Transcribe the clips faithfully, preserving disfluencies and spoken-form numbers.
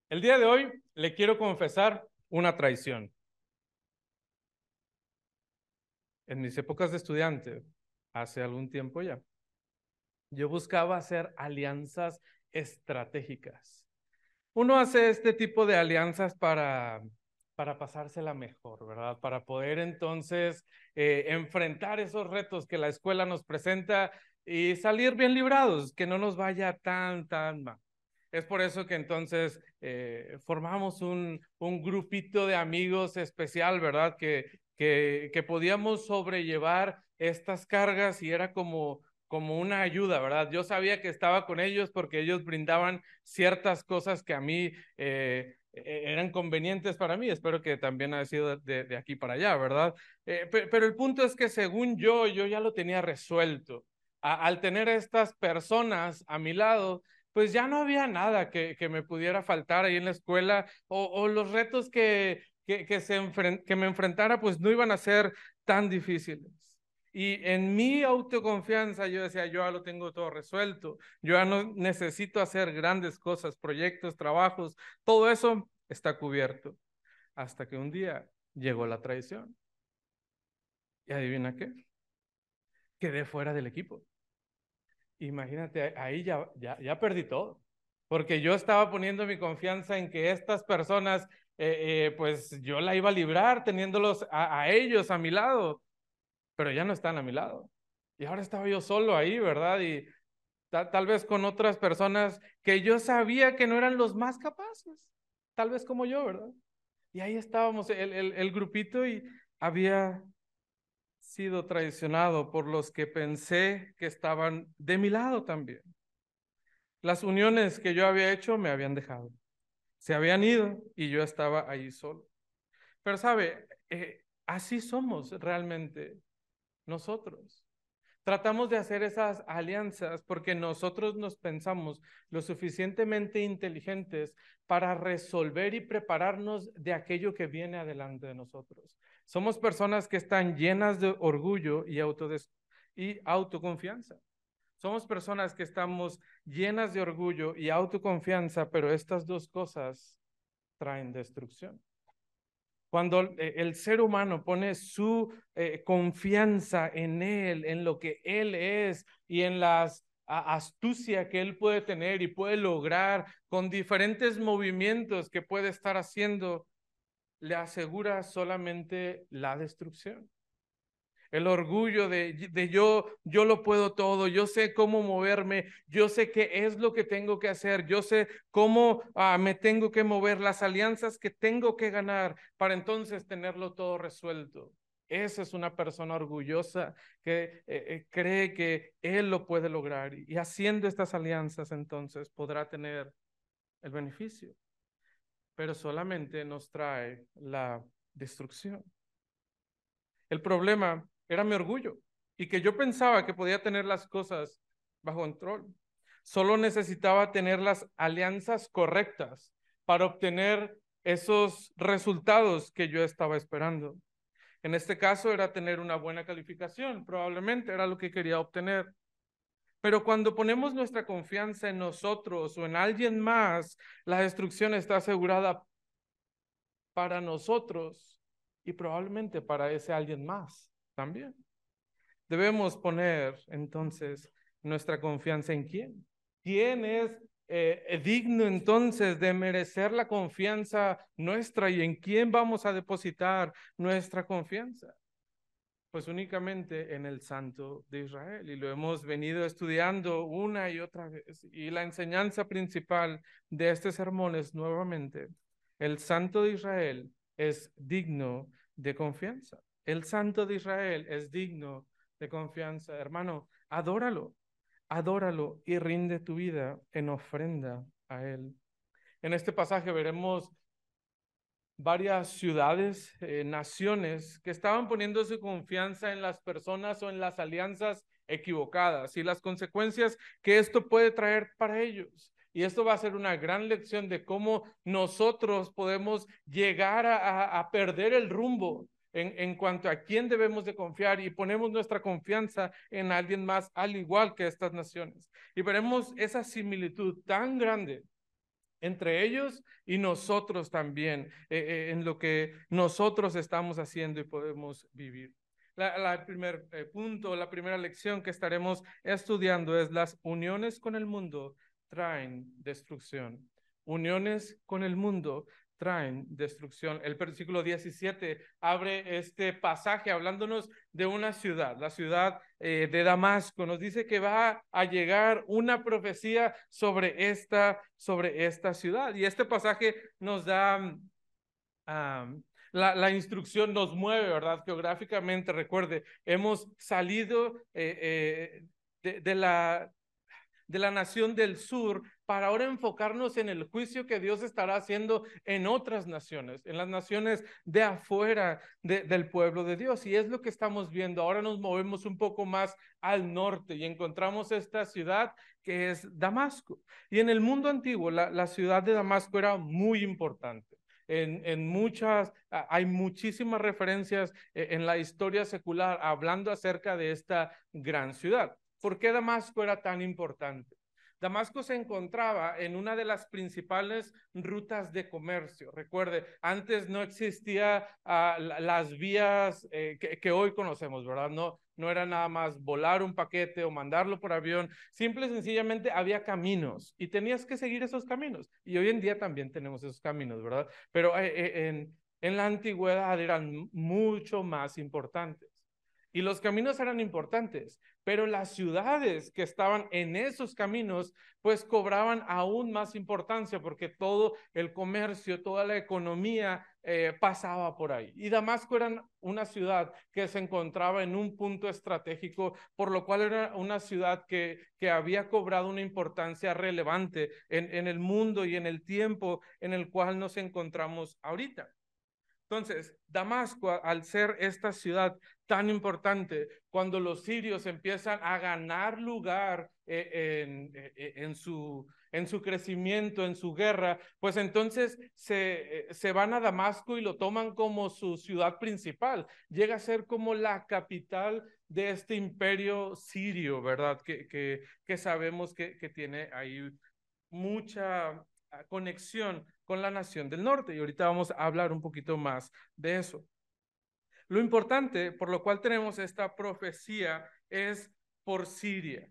El día de hoy le quiero confesar una traición. En mis épocas de estudiante, hace algún tiempo ya, yo buscaba hacer alianzas estratégicas. Uno hace este tipo de alianzas para, para pasársela mejor, ¿verdad? Para poder entonces eh, enfrentar esos retos que la escuela nos presenta y salir bien librados, que no nos vaya tan, tan mal. Es por eso que entonces eh, formamos un, un grupito de amigos especial, ¿verdad? Que, que, que podíamos sobrellevar estas cargas y era como, como una ayuda, ¿verdad? Yo sabía que estaba con ellos porque ellos brindaban ciertas cosas que a mí eh, eran convenientes para mí. Espero que también haya sido de, de aquí para allá, ¿verdad? Eh, pero, pero el punto es que según yo, yo ya lo tenía resuelto. A, al tener a estas personas a mi lado, pues ya no había nada que, que me pudiera faltar ahí en la escuela o, o los retos que, que, que, se enfren que me enfrentara, pues no iban a ser tan difíciles. Y en mi autoconfianza yo decía, yo ya lo tengo todo resuelto, yo ya no necesito hacer grandes cosas, proyectos, trabajos, todo eso está cubierto. Hasta que un día llegó la traición. ¿Y adivina qué? Quedé fuera del equipo. Imagínate, ahí ya, ya, ya perdí todo, porque yo estaba poniendo mi confianza en que estas personas, eh, eh, pues yo la iba a librar teniéndolos a, a ellos a mi lado, pero ya no están a mi lado. Y ahora estaba yo solo ahí, ¿verdad? Y ta- tal vez con otras personas que yo sabía que no eran los más capaces, tal vez como yo, ¿verdad? Y ahí estábamos, el, el, el grupito, y había sido traicionado por los que pensé que estaban de mi lado también. Las uniones que yo había hecho me habían dejado, se habían ido y yo estaba ahí solo. Pero sabe, eh, así somos realmente nosotros. Tratamos de hacer esas alianzas porque nosotros nos pensamos lo suficientemente inteligentes para resolver y prepararnos de aquello que viene adelante de nosotros. Somos personas que están llenas de orgullo y, autodes y autoconfianza. Somos personas que estamos llenas de orgullo y autoconfianza, pero estas dos cosas traen destrucción. Cuando eh, el ser humano pone su eh, confianza en él, en lo que él es y en las a, astucia que él puede tener y puede lograr con diferentes movimientos que puede estar haciendo, le asegura solamente la destrucción. El orgullo de, de yo, yo lo puedo todo, yo sé cómo moverme, yo sé qué es lo que tengo que hacer, yo sé cómo ah, me tengo que mover, las alianzas que tengo que ganar para entonces tenerlo todo resuelto. Esa es una persona orgullosa que eh, eh, cree que él lo puede lograr y haciendo estas alianzas entonces podrá tener el beneficio, pero solamente nos trae la destrucción. El problema era mi orgullo y que yo pensaba que podía tener las cosas bajo control. Solo necesitaba tener las alianzas correctas para obtener esos resultados que yo estaba esperando. En este caso era tener una buena calificación, probablemente era lo que quería obtener. Pero cuando ponemos nuestra confianza en nosotros o en alguien más, la destrucción está asegurada para nosotros y probablemente para ese alguien más también. Debemos poner entonces nuestra confianza en quién. ¿Quién es eh, digno entonces de merecer la confianza nuestra y en quién vamos a depositar nuestra confianza? Pues únicamente en el Santo de Israel y lo hemos venido estudiando una y otra vez. Y la enseñanza principal de este sermón es nuevamente, el Santo de Israel es digno de confianza. El Santo de Israel es digno de confianza. Hermano, adóralo, adóralo y rinde tu vida en ofrenda a Él. En este pasaje veremos varias ciudades, eh, naciones que estaban poniendo su confianza en las personas o en las alianzas equivocadas y las consecuencias que esto puede traer para ellos. Y esto va a ser una gran lección de cómo nosotros podemos llegar a, a, a perder el rumbo en, en cuanto a quién debemos de confiar y ponemos nuestra confianza en alguien más al igual que estas naciones. Y veremos esa similitud tan grande entre ellos y nosotros también, eh, eh, en lo que nosotros estamos haciendo y podemos vivir. La, la- el primer eh, punto, la primera lección que estaremos estudiando es: las uniones con el mundo traen destrucción. Uniones con el mundo traen destrucción. El versículo diecisiete abre este pasaje hablándonos de una ciudad, la ciudad eh, de Damasco. Nos dice que va a llegar una profecía sobre esta, sobre esta ciudad. Y este pasaje nos da um, la, la, instrucción, nos mueve, ¿verdad? Geográficamente, recuerde, hemos salido eh, eh, de, de la de la nación del sur para ahora enfocarnos en el juicio que Dios estará haciendo en otras naciones, en las naciones de afuera de, del pueblo de Dios. Y es lo que estamos viendo. Ahora nos movemos un poco más al norte y encontramos esta ciudad que es Damasco. Y en el mundo antiguo, la, la ciudad de Damasco era muy importante. En, en muchas, hay muchísimas referencias en la historia secular hablando acerca de esta gran ciudad. ¿Por qué Damasco era tan importante? Damasco se encontraba en una de las principales rutas de comercio. Recuerde, antes no existía uh, las vías eh, que, que hoy conocemos, ¿verdad? No, no era nada más volar un paquete o mandarlo por avión. Simple y sencillamente había caminos y tenías que seguir esos caminos. Y hoy en día también tenemos esos caminos, ¿verdad? Pero eh, en, en la antigüedad eran mucho más importantes. Y los caminos eran importantes, pero las ciudades que estaban en esos caminos, pues cobraban aún más importancia porque todo el comercio, toda la economía eh, pasaba por ahí. Y Damasco era una ciudad que se encontraba en un punto estratégico, por lo cual era una ciudad que, que había cobrado una importancia relevante en, en el mundo y en el tiempo en el cual nos encontramos ahorita. Entonces, Damasco, al ser esta ciudad tan importante, cuando los sirios empiezan a ganar lugar eh, en, eh, en, su, en su crecimiento, en su guerra, pues entonces se, eh, se van a Damasco y lo toman como su ciudad principal. Llega a ser como la capital de este imperio sirio, ¿verdad? Que, que, que sabemos que, que tiene ahí mucha conexión con la nación del norte, y ahorita vamos a hablar un poquito más de eso. Lo importante por lo cual tenemos esta profecía es por Siria.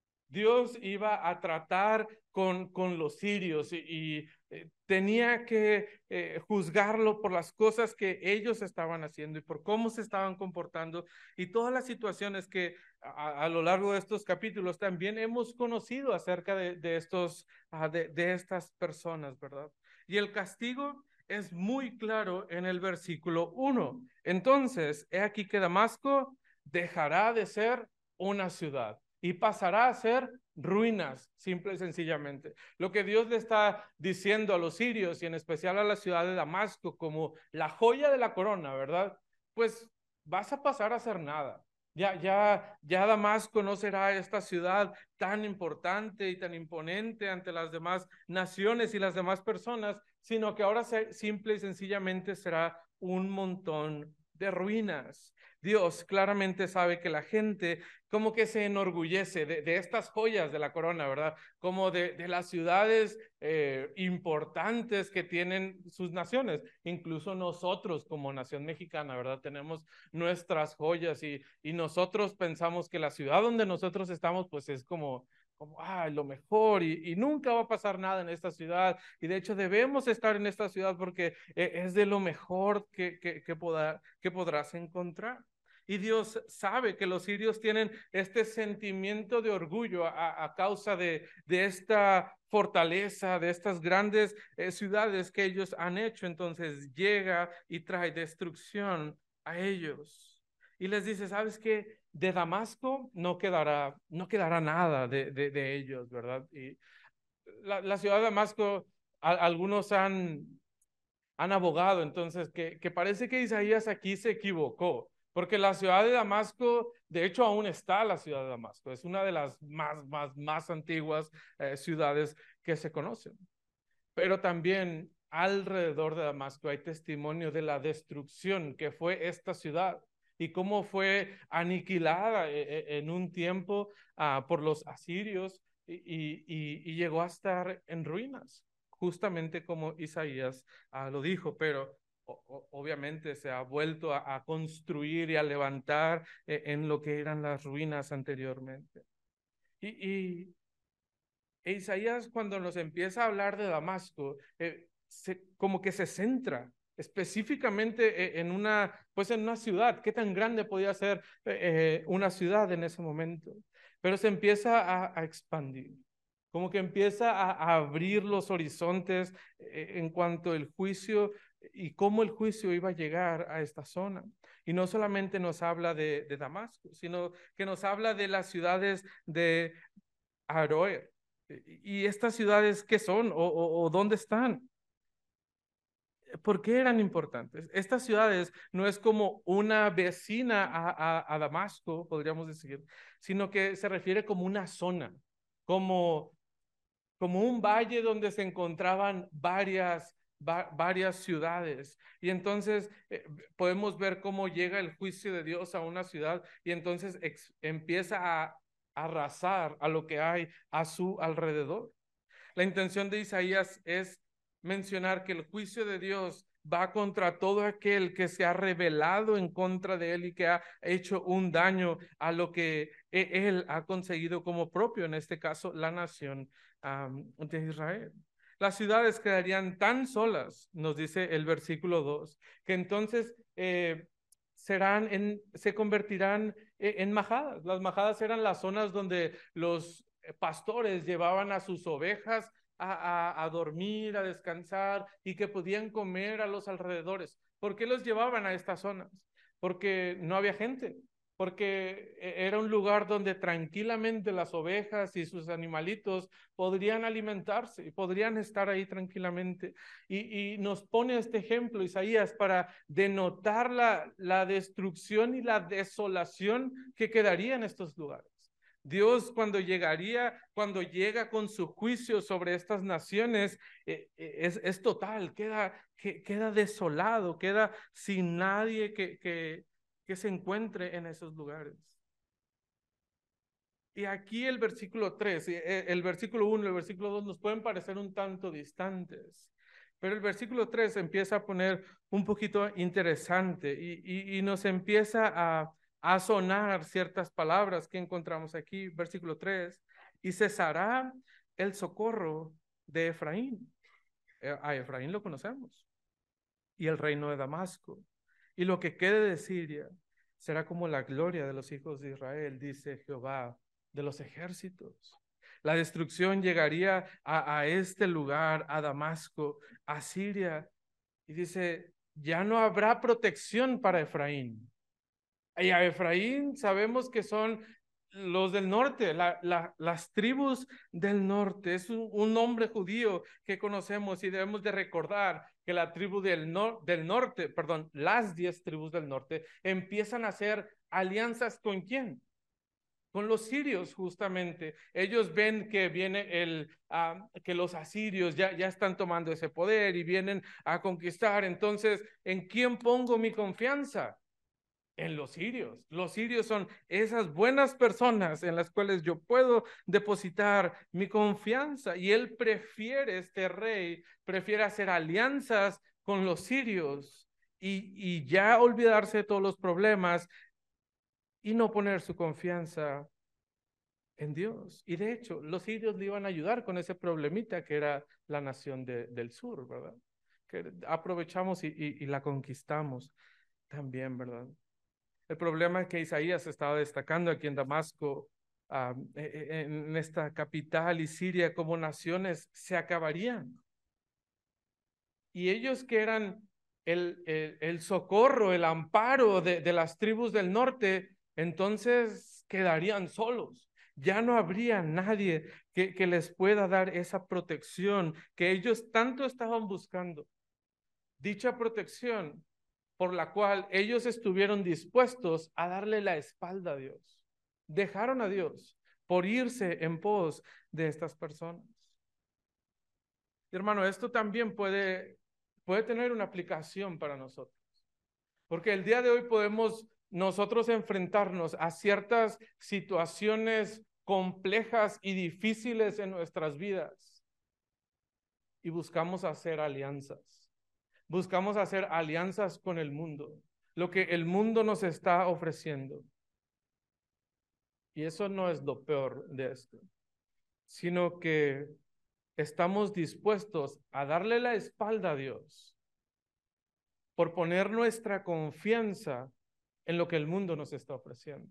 Dios iba a tratar con, con los sirios y, y eh, tenía que eh, juzgarlo por las cosas que ellos estaban haciendo y por cómo se estaban comportando y todas las situaciones que a, a lo largo de estos capítulos también hemos conocido acerca de, de, estos, uh, de, de estas personas, ¿verdad? Y el castigo es muy claro en el versículo uno. Entonces, he aquí que Damasco dejará de ser una ciudad y pasará a ser ruinas, simple y sencillamente. Lo que Dios le está diciendo a los sirios y en especial a la ciudad de Damasco como la joya de la corona, ¿verdad? Pues vas a pasar a ser nada. Ya, ya, ya Damasco no será esta ciudad tan importante y tan imponente ante las demás naciones y las demás personas, sino que ahora se, simple y sencillamente será un montón de ruinas. Dios claramente sabe que la gente como que se enorgullece de, de estas joyas de la corona, ¿verdad? Como de, de las ciudades eh, importantes que tienen sus naciones. Incluso nosotros como nación mexicana, ¿verdad? Tenemos nuestras joyas y, y nosotros pensamos que la ciudad donde nosotros estamos pues es como como, ah, lo mejor y, y nunca va a pasar nada en esta ciudad. Y de hecho debemos estar en esta ciudad porque eh, es de lo mejor que, que, que, poda, que podrás encontrar. Y Dios sabe que los sirios tienen este sentimiento de orgullo a, a causa de, de esta fortaleza, de estas grandes eh, ciudades que ellos han hecho. Entonces llega y trae destrucción a ellos. Y les dice, ¿sabes qué? De Damasco no quedará, no quedará nada de, de, de ellos, ¿verdad? Y la, la ciudad de Damasco, a, algunos han, han abogado, entonces, que, que parece que Isaías aquí se equivocó, porque la ciudad de Damasco, de hecho, aún está la ciudad de Damasco, es una de las más, más, más antiguas eh, ciudades que se conocen. Pero también alrededor de Damasco hay testimonio de la destrucción que fue esta ciudad y cómo fue aniquilada en un tiempo uh, por los asirios y, y, y llegó a estar en ruinas. justamente como Isaías uh, lo dijo, pero o, obviamente se ha vuelto a, a construir y a levantar eh, en lo que eran las ruinas anteriormente. Y, y e Isaías, cuando nos empieza a hablar de Damasco, eh, se, como que se centra específicamente en una, pues en una ciudad. ¿Qué tan grande podía ser eh, una ciudad en ese momento? Pero se empieza a, a expandir, como que empieza a, a abrir los horizontes eh, en cuanto al juicio y cómo el juicio iba a llegar a esta zona. Y no solamente nos habla de, de Damasco, sino que nos habla de las ciudades de Aroer. ¿Y estas ciudades qué son o, o, o dónde están? ¿Por qué eran importantes? Estas ciudades no es como una vecina a, a, a Damasco, podríamos decir, sino que se refiere como una zona, como, como un valle donde se encontraban varias, va, varias ciudades. Y entonces eh, podemos ver cómo llega el juicio de Dios a una ciudad y entonces ex, empieza a arrasar a lo que hay a su alrededor. La intención de Isaías es mencionar que el juicio de Dios va contra todo aquel que se ha rebelado en contra de él y que ha hecho un daño a lo que él ha conseguido como propio, en este caso, la nación um, de Israel. Las ciudades quedarían tan solas, nos dice el versículo dos, que entonces eh, serán en, se convertirán en majadas. Las majadas eran las zonas donde los pastores llevaban a sus ovejas a, a, a dormir, a descansar y que podían comer a los alrededores. ¿Por qué los llevaban a estas zonas? Porque no había gente, porque era un lugar donde tranquilamente las ovejas y sus animalitos podrían alimentarse y podrían estar ahí tranquilamente. Y, y nos pone este ejemplo Isaías para denotar la, la destrucción y la desolación que quedaría en estos lugares. Dios cuando llegaría, cuando llega con su juicio sobre estas naciones, eh, es, es total, queda, que, queda desolado, queda sin nadie que, que, que se encuentre en esos lugares. Y aquí el versículo tres, el versículo uno y el versículo dos nos pueden parecer un tanto distantes, pero el versículo tres empieza a poner un poquito interesante y, y, y nos empieza a a sonar ciertas palabras que encontramos aquí, versículo tres, y cesará el socorro de Efraín. A Efraín lo conocemos, y el reino de Damasco, y lo que quede de Siria será como la gloria de los hijos de Israel, dice Jehová de los ejércitos. La destrucción llegaría a, a este lugar, a Damasco, a Siria, y dice, ya no habrá protección para Efraín. Y a Efraín sabemos que son los del norte, la, la, las tribus del norte. Es un, un nombre judío que conocemos y debemos de recordar que la tribu del, nor del norte, perdón, las diez tribus del norte empiezan a hacer alianzas ¿con quién? Con los sirios justamente. Ellos ven que viene el, uh, que los asirios ya, ya están tomando ese poder y vienen a conquistar. Entonces, ¿en quién pongo mi confianza? En los sirios. Los sirios son esas buenas personas en las cuales yo puedo depositar mi confianza. Y él prefiere, este rey, prefiere hacer alianzas con los sirios y, y ya olvidarse de todos los problemas y no poner su confianza en Dios. Y de hecho, los sirios le iban a ayudar con ese problemita que era la nación de, del sur, ¿verdad? Que aprovechamos y, y, y la conquistamos también, ¿verdad? El problema es que Isaías estaba destacando aquí en Damasco, um, en esta capital y Siria como naciones se acabarían. Y ellos que eran el, el, el socorro, el amparo de, de las tribus del norte, entonces quedarían solos. Ya no habría nadie que, que les pueda dar esa protección que ellos tanto estaban buscando. Dicha protección por la cual ellos estuvieron dispuestos a darle la espalda a Dios. Dejaron a Dios por irse en pos de estas personas. Y hermano, esto también puede, puede tener una aplicación para nosotros. Porque el día de hoy podemos nosotros enfrentarnos a ciertas situaciones complejas y difíciles en nuestras vidas. y buscamos hacer alianzas. Buscamos hacer alianzas con el mundo, lo que el mundo nos está ofreciendo. Y eso no es lo peor de esto, sino que estamos dispuestos a darle la espalda a Dios por poner nuestra confianza en lo que el mundo nos está ofreciendo.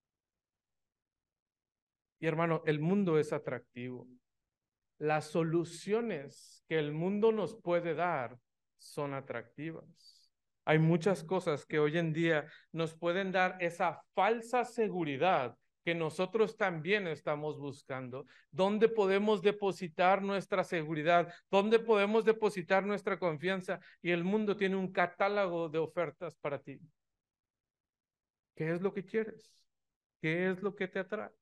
Y hermano, el mundo es atractivo. Las soluciones que el mundo nos puede dar son atractivas. Hay muchas cosas que hoy en día nos pueden dar esa falsa seguridad que nosotros también estamos buscando. ¿Dónde podemos depositar nuestra seguridad? ¿Dónde podemos depositar nuestra confianza? Y el mundo tiene un catálogo de ofertas para ti. ¿Qué es lo que quieres? ¿Qué es lo que te atrae?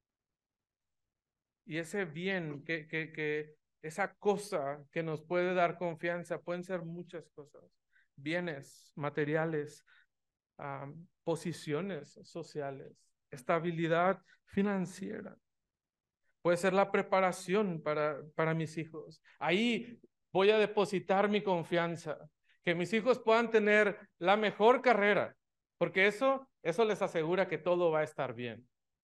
Y ese bien, que, que, que esa cosa que nos puede dar confianza, pueden ser muchas cosas. Bienes, materiales, um, posiciones sociales, estabilidad financiera. Puede ser la preparación para, para mis hijos. Ahí voy a depositar mi confianza. Que mis hijos puedan tener la mejor carrera, porque eso, eso les asegura que todo va a estar bien.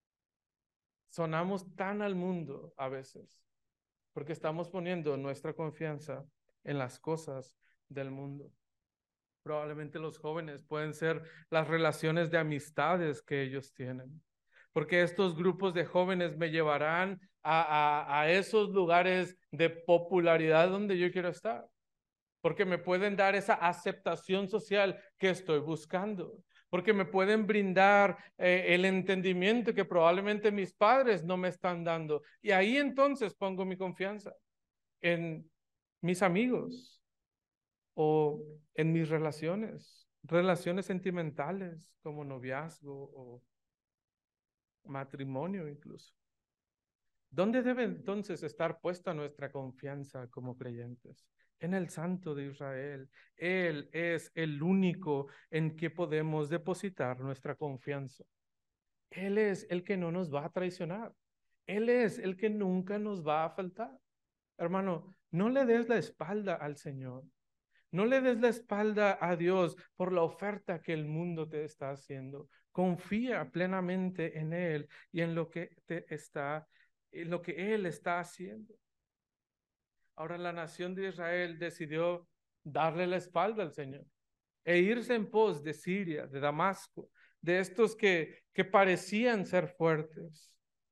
Sonamos tan al mundo a veces, porque estamos poniendo nuestra confianza en las cosas del mundo. Probablemente los jóvenes pueden ser las relaciones de amistades que ellos tienen, porque estos grupos de jóvenes me llevarán a, a, a esos lugares de popularidad donde yo quiero estar, porque me pueden dar esa aceptación social que estoy buscando, porque me pueden brindar eh, el entendimiento que probablemente mis padres no me están dando. Y ahí entonces pongo mi confianza en mis amigos o en mis relaciones, relaciones sentimentales como noviazgo o matrimonio incluso. ¿Dónde debe entonces estar puesta nuestra confianza como creyentes? En el Santo de Israel. Él es el único en que podemos depositar nuestra confianza. Él es el que no nos va a traicionar. Él es el que nunca nos va a faltar. Hermano, no le des la espalda al Señor. No le des la espalda a Dios por la oferta que el mundo te está haciendo. Confía plenamente en Él y en lo que te está, en lo que Él está haciendo. Ahora la nación de Israel decidió darle la espalda al Señor e irse en pos de Siria, de Damasco, de estos que, que parecían ser fuertes.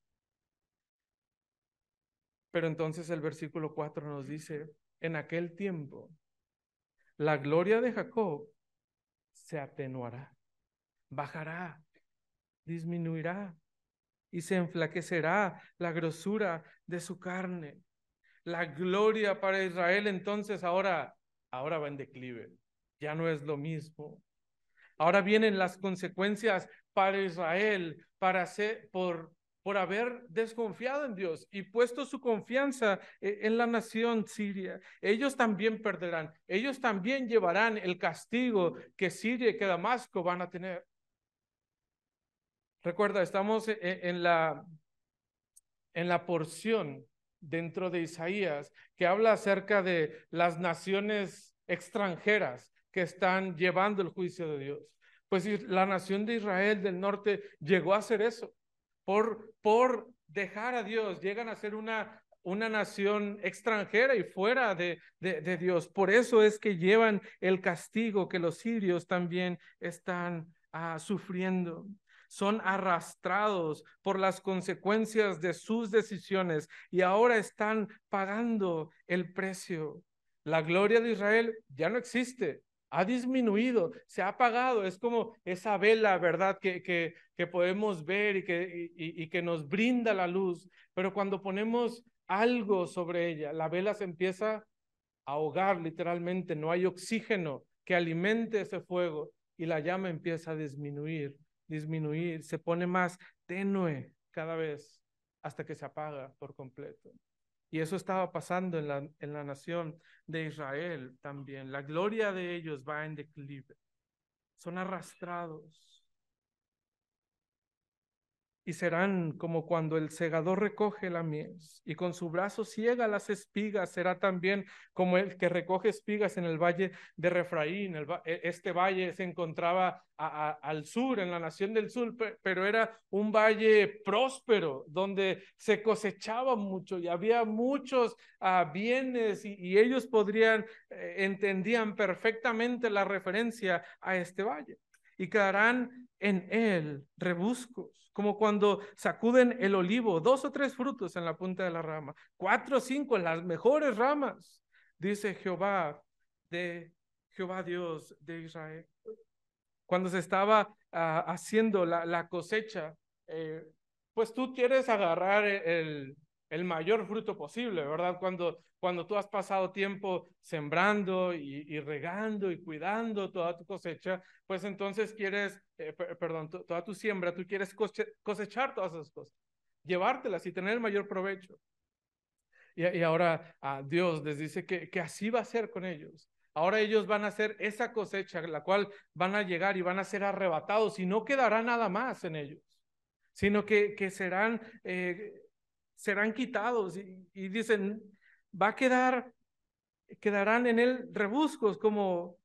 Pero entonces el versículo cuatro nos dice, en aquel tiempo, la gloria de Jacob se atenuará, bajará, disminuirá y se enflaquecerá la grosura de su carne. La gloria para Israel entonces ahora, ahora va en declive, ya no es lo mismo. Ahora vienen las consecuencias para Israel para ser, por, por haber desconfiado en Dios y puesto su confianza en la nación siria. Ellos también perderán, ellos también llevarán el castigo que Siria y que Damasco van a tener. Recuerda, estamos en la, en la porción dentro de Isaías que habla acerca de las naciones extranjeras que están llevando el juicio de Dios. Pues la nación de Israel del norte llegó a hacer eso. Por, por dejar a Dios, llegan a ser una, una nación extranjera y fuera de, de, de Dios. Por eso es que llevan el castigo que los sirios también están uh, sufriendo. Son arrastrados por las consecuencias de sus decisiones y ahora están pagando el precio. La gloria de Israel ya no existe, ha disminuido, se ha apagado. Es como esa vela, ¿verdad? Que, que, que podemos ver y que, y, y que nos brinda la luz, pero cuando ponemos algo sobre ella, la vela se empieza a ahogar literalmente, no hay oxígeno que alimente ese fuego y la llama empieza a disminuir, disminuir, se pone más tenue cada vez hasta que se apaga por completo. Y eso estaba pasando en la, en la nación de Israel también. La gloria de ellos va en declive. Son arrastrados. y serán como cuando el segador recoge la mies y con su brazo ciega las espigas. Será también como el que recoge espigas en el valle de Refraín. El, este valle se encontraba a, a, al sur, en la nación del sur, pero era un valle próspero donde se cosechaba mucho y había muchos uh, bienes y, y ellos podrían, eh, entendían perfectamente la referencia a este valle. Y quedarán en él rebuscos, como cuando sacuden el olivo, dos o tres frutos en la punta de la rama, cuatro o cinco en las mejores ramas, dice Jehová, de Jehová Dios de Israel. Cuando se estaba uh, haciendo la, la cosecha, eh, pues tú quieres agarrar el, el mayor fruto posible, ¿verdad? Cuando, cuando tú has pasado tiempo sembrando y, y regando y cuidando toda tu cosecha, pues entonces quieres, eh, perdón, toda tu siembra, tú quieres cosechar todas esas cosas, llevártelas y tener el mayor provecho. Y, y ahora uh, Dios les dice que, que así va a ser con ellos. Ahora ellos van a hacer esa cosecha, la cual van a llegar y van a ser arrebatados y no quedará nada más en ellos, sino que, que serán, eh, serán quitados y, y dicen, va a quedar, quedarán en él rebuscos como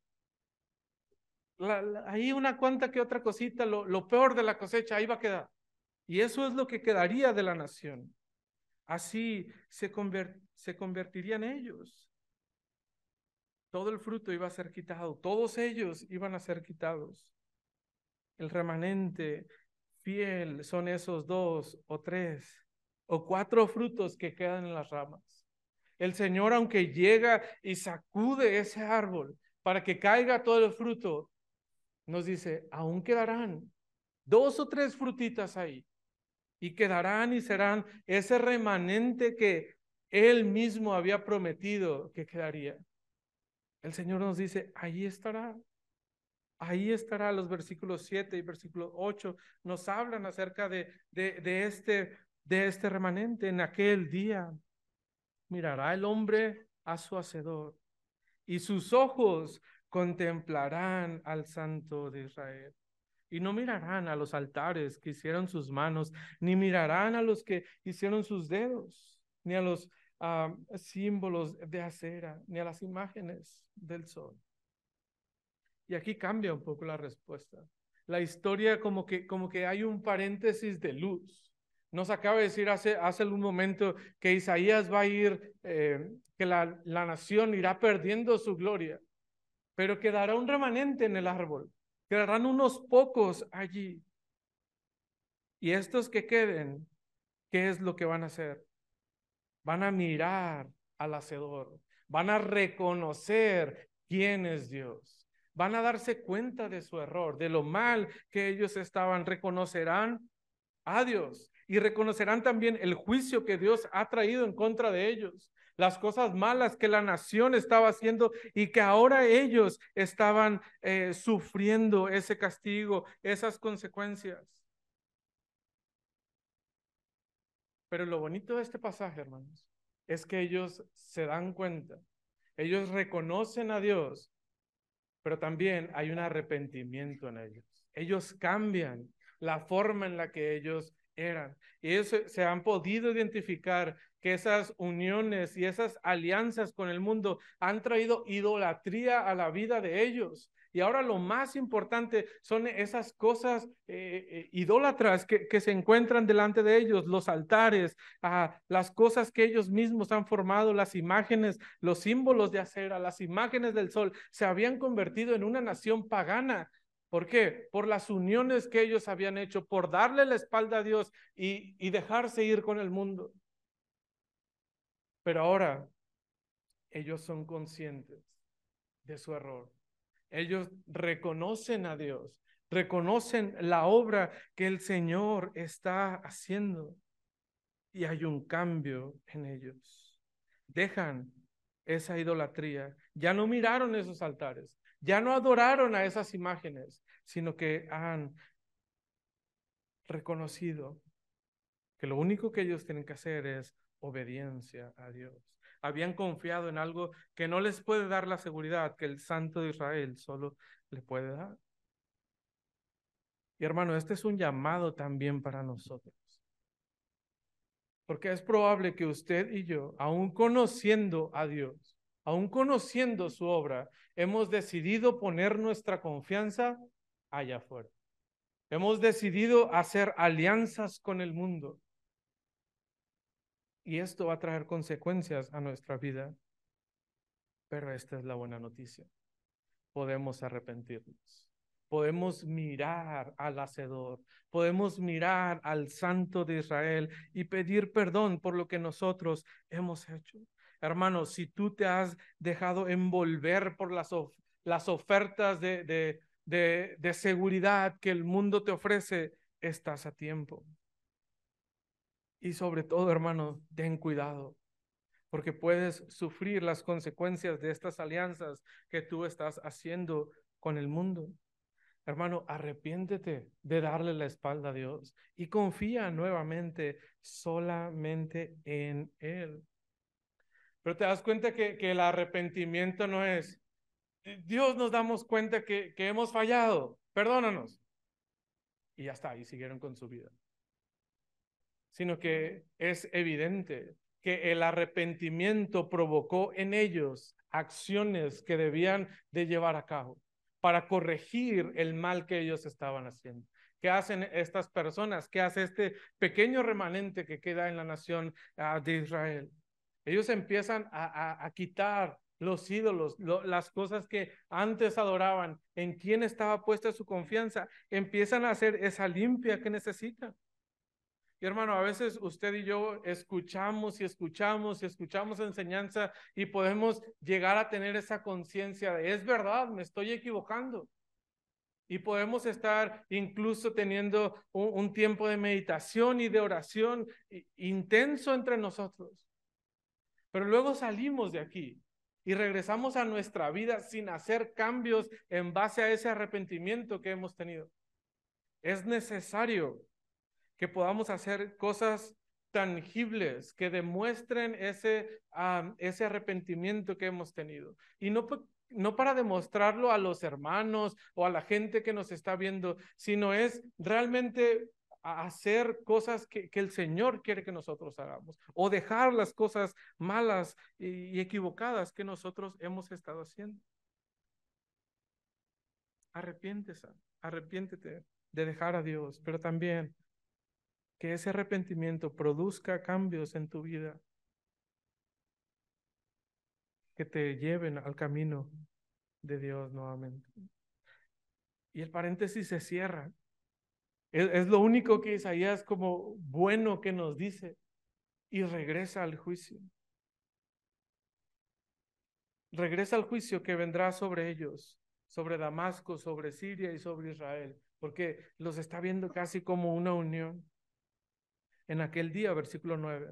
la, la, ahí una cuanta que otra cosita, lo, lo peor de la cosecha, ahí va a quedar. Y eso es lo que quedaría de la nación. Así se, convert, se convertirían ellos. Todo el fruto iba a ser quitado, todos ellos iban a ser quitados. El remanente fiel son esos dos o tres o cuatro frutos que quedan en las ramas. El Señor, aunque llega y sacude ese árbol para que caiga todo el fruto, nos dice, aún quedarán dos o tres frutitas ahí y quedarán y serán ese remanente que Él mismo había prometido que quedaría. El Señor nos dice, ahí estará, ahí estará. Los versículos siete y versículo ocho nos hablan acerca de, de, de, este, de este remanente. En aquel día mirará el hombre a su hacedor y sus ojos contemplarán al Santo de Israel. Y no mirarán a los altares que hicieron sus manos, ni mirarán a los que hicieron sus dedos, ni a los uh, símbolos de acera, ni a las imágenes del sol. Y aquí cambia un poco la respuesta. La historia como que, como que hay un paréntesis de luz. Nos acaba de decir hace, hace un momento que Isaías va a ir, eh, que la, la nación irá perdiendo su gloria, pero quedará un remanente en el árbol. Quedarán unos pocos allí. Y estos que queden, ¿qué es lo que van a hacer? Van a mirar al Hacedor, van a reconocer quién es Dios, van a darse cuenta de su error, de lo mal que ellos estaban, reconocerán a Dios y reconocerán también el juicio que Dios ha traído en contra de ellos, las cosas malas que la nación estaba haciendo y que ahora ellos estaban eh, sufriendo ese castigo, esas consecuencias. Pero lo bonito de este pasaje, hermanos, es que ellos se dan cuenta, ellos reconocen a Dios, pero también hay un arrepentimiento en ellos. Ellos cambian la forma en la que ellos eran. Y ellos se, se han podido identificar que esas uniones y esas alianzas con el mundo han traído idolatría a la vida de ellos. Y ahora lo más importante son esas cosas eh, eh, idólatras que, que se encuentran delante de ellos, los altares, ah, las cosas que ellos mismos han formado, las imágenes, los símbolos de acera, las imágenes del sol, se habían convertido en una nación pagana. ¿Por qué? Por las uniones que ellos habían hecho, por darle la espalda a Dios y, y dejarse ir con el mundo. Pero ahora ellos son conscientes de su error. Ellos reconocen a Dios, reconocen la obra que el Señor está haciendo y hay un cambio en ellos. Dejan esa idolatría, ya no miraron esos altares, ya no adoraron a esas imágenes, sino que han reconocido que lo único que ellos tienen que hacer es obediencia a Dios. Habían confiado en algo que no les puede dar la seguridad que el Santo de Israel solo le puede dar. Y hermano, este es un llamado también para nosotros. Porque es probable que usted y yo, aún conociendo a Dios, aún conociendo su obra, hemos decidido poner nuestra confianza allá afuera. Hemos decidido hacer alianzas con el mundo. Y esto va a traer consecuencias a nuestra vida. Pero esta es la buena noticia. Podemos arrepentirnos. Podemos mirar al Hacedor, podemos mirar al Santo de Israel y pedir perdón por lo que nosotros hemos hecho. Hermano, si tú te has dejado envolver por las, of las ofertas de, de, de, de seguridad que el mundo te ofrece, estás a tiempo. Y sobre todo, hermano, ten cuidado, porque puedes sufrir las consecuencias de estas alianzas que tú estás haciendo con el mundo. Hermano, arrepiéntete de darle la espalda a Dios y confía nuevamente solamente en Él. Pero te das cuenta que, que el arrepentimiento no es, Dios, nos damos cuenta que, que hemos fallado, perdónanos. Y ya está, y siguieron con su vida. Sino que es evidente que el arrepentimiento provocó en ellos acciones que debían de llevar a cabo para corregir el mal que ellos estaban haciendo. ¿Qué hacen estas personas? ¿Qué hace este pequeño remanente que queda en la nación uh, de Israel? Ellos empiezan a, a, a quitar los ídolos, lo, las cosas que antes adoraban, en quién estaba puesta su confianza, empiezan a hacer esa limpia que necesitan. Y hermano, a veces usted y yo escuchamos y escuchamos y escuchamos enseñanza y podemos llegar a tener esa conciencia de, es verdad, me estoy equivocando. Y podemos estar incluso teniendo un, un tiempo de meditación y de oración intenso entre nosotros. Pero luego salimos de aquí y regresamos a nuestra vida sin hacer cambios en base a ese arrepentimiento que hemos tenido. Es necesario que podamos hacer cosas tangibles que demuestren ese, um, ese arrepentimiento que hemos tenido. Y no, no para demostrarlo a los hermanos o a la gente que nos está viendo, sino es realmente hacer cosas que, que el Señor quiere que nosotros hagamos, o dejar las cosas malas y, y equivocadas que nosotros hemos estado haciendo. Arrepiéntese, arrepiéntete de dejar a Dios, pero también que ese arrepentimiento produzca cambios en tu vida que te lleven al camino de Dios nuevamente. Y el paréntesis se cierra. Es, es lo único que Isaías como bueno que nos dice, y regresa al juicio. Regresa al juicio que vendrá sobre ellos, sobre Damasco, sobre Siria y sobre Israel, porque los está viendo casi como una unión. En aquel día, versículo nueve.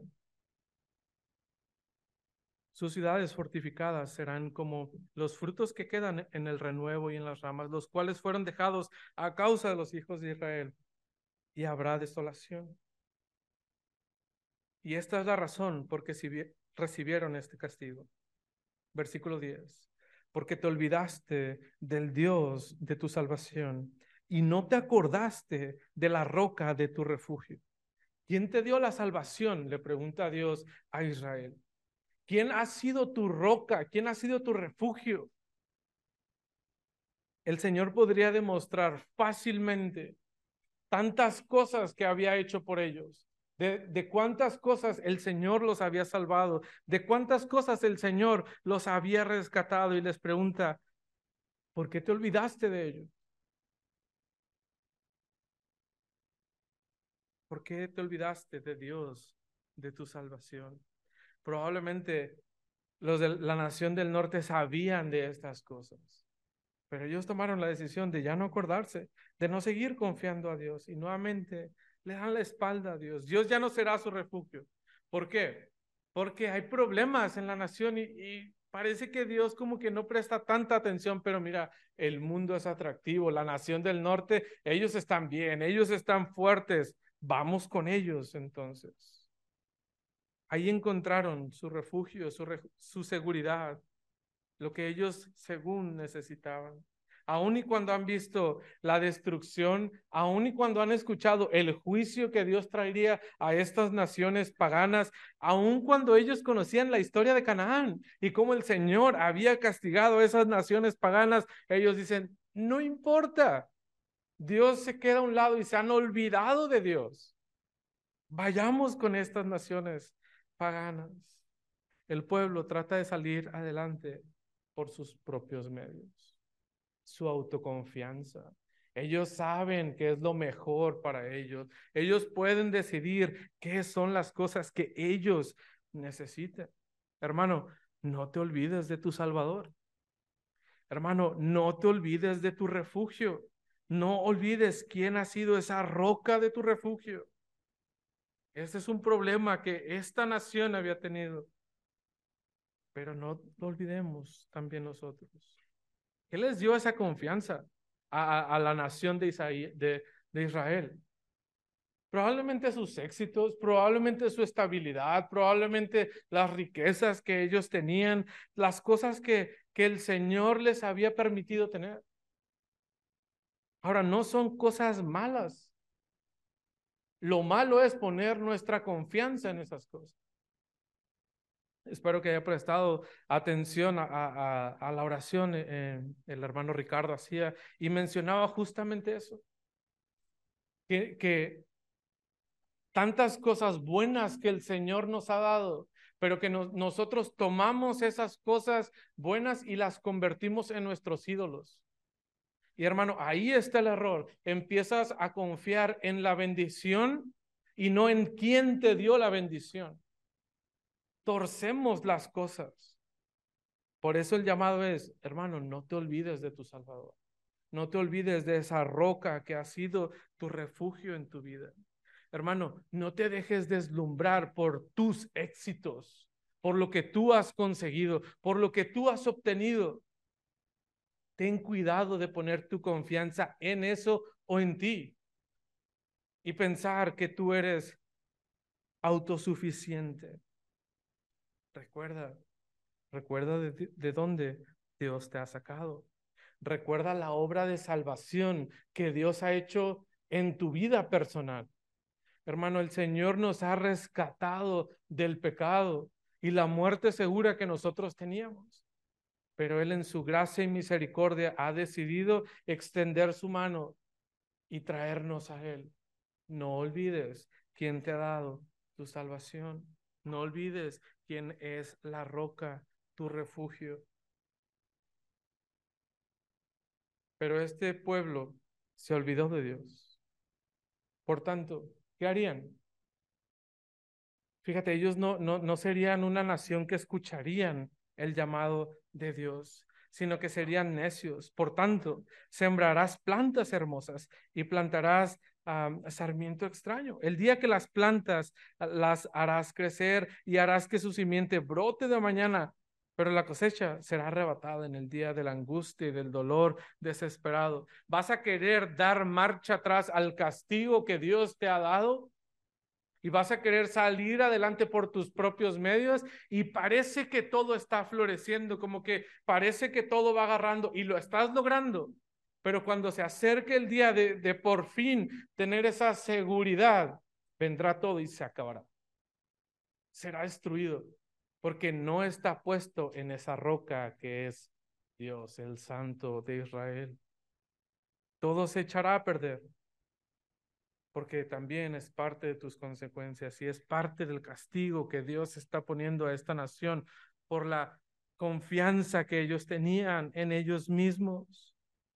Sus ciudades fortificadas serán como los frutos que quedan en el renuevo y en las ramas, los cuales fueron dejados a causa de los hijos de Israel, y habrá desolación. Y esta es la razón por que recibieron este castigo. Versículo diez. Porque te olvidaste del Dios de tu salvación y no te acordaste de la roca de tu refugio. ¿Quién te dio la salvación? Le pregunta Dios a Israel. ¿Quién ha sido tu roca? ¿Quién ha sido tu refugio? El Señor podría demostrar fácilmente tantas cosas que había hecho por ellos, de, de cuántas cosas el Señor los había salvado, de cuántas cosas el Señor los había rescatado, y les pregunta, ¿por qué te olvidaste de ellos? ¿Por qué te olvidaste de Dios, de tu salvación? Probablemente los de la nación del norte sabían de estas cosas, pero ellos tomaron la decisión de ya no acordarse, de no seguir confiando a Dios, y nuevamente le dan la espalda a Dios. Dios ya no será su refugio. ¿Por qué? Porque hay problemas en la nación y, y parece que Dios como que no presta tanta atención, pero mira, el mundo es atractivo, la nación del norte, ellos están bien, ellos están fuertes, vamos con ellos entonces. Ahí encontraron su refugio, su, re, su seguridad, lo que ellos según necesitaban. aun y cuando han visto la destrucción, aun y cuando han escuchado el juicio que Dios traería a estas naciones paganas, aun cuando ellos conocían la historia de Canaán y cómo el Señor había castigado a esas naciones paganas, ellos dicen, no importa, Dios se queda a un lado y se han olvidado de Dios. Vayamos con estas naciones paganas. El pueblo trata de salir adelante por sus propios medios, su autoconfianza. Ellos saben qué es lo mejor para ellos. Ellos pueden decidir qué son las cosas que ellos necesitan. Hermano, no te olvides de tu Salvador. Hermano, no te olvides de tu refugio. No olvides quién ha sido esa roca de tu refugio. Ese es un problema que esta nación había tenido. Pero no lo olvidemos también nosotros. ¿Qué les dio esa confianza a, a, a la nación de, Isaí, de, de Israel? Probablemente sus éxitos, probablemente su estabilidad, probablemente las riquezas que ellos tenían, las cosas que, que el Señor les había permitido tener. Ahora, no son cosas malas. Lo malo es poner nuestra confianza en esas cosas. Espero que haya prestado atención a, a, a la oración eh, el hermano Ricardo hacía y mencionaba justamente eso. Que, que tantas cosas buenas que el Señor nos ha dado, pero que no, nosotros tomamos esas cosas buenas y las convertimos en nuestros ídolos. Y hermano, ahí está el error. Empiezas a confiar en la bendición y no en quién te dio la bendición. Torcemos las cosas. Por eso el llamado es, hermano, no te olvides de tu Salvador. No te olvides de esa roca que ha sido tu refugio en tu vida. Hermano, no te dejes deslumbrar por tus éxitos, por lo que tú has conseguido, por lo que tú has obtenido. Ten cuidado de poner tu confianza en eso o en ti y pensar que tú eres autosuficiente. Recuerda, recuerda de, de dónde Dios te ha sacado. Recuerda la obra de salvación que Dios ha hecho en tu vida personal. Hermano, el Señor nos ha rescatado del pecado y la muerte segura que nosotros teníamos. Pero Él en su gracia y misericordia ha decidido extender su mano y traernos a Él. No olvides quién te ha dado tu salvación. No olvides quién es la roca, tu refugio. Pero este pueblo se olvidó de Dios. Por tanto, ¿qué harían? Fíjate, ellos no, no, no serían una nación que escucharían el llamado de Dios, sino que serían necios. Por tanto, sembrarás plantas hermosas y plantarás um, sarmiento extraño. El día que las plantas las harás crecer y harás que su simiente brote de mañana, pero la cosecha será arrebatada en el día de la angustia y del dolor desesperado. ¿Vas a querer dar marcha atrás al castigo que Dios te ha dado? Y vas a querer salir adelante por tus propios medios y parece que todo está floreciendo, como que parece que todo va agarrando y lo estás logrando. Pero cuando se acerque el día de, de por fin tener esa seguridad, vendrá todo y se acabará. Será destruido porque no está puesto en esa roca que es Dios, el Santo de Israel. Todo se echará a perder. Porque también es parte de tus consecuencias y es parte del castigo que Dios está poniendo a esta nación por la confianza que ellos tenían en ellos mismos.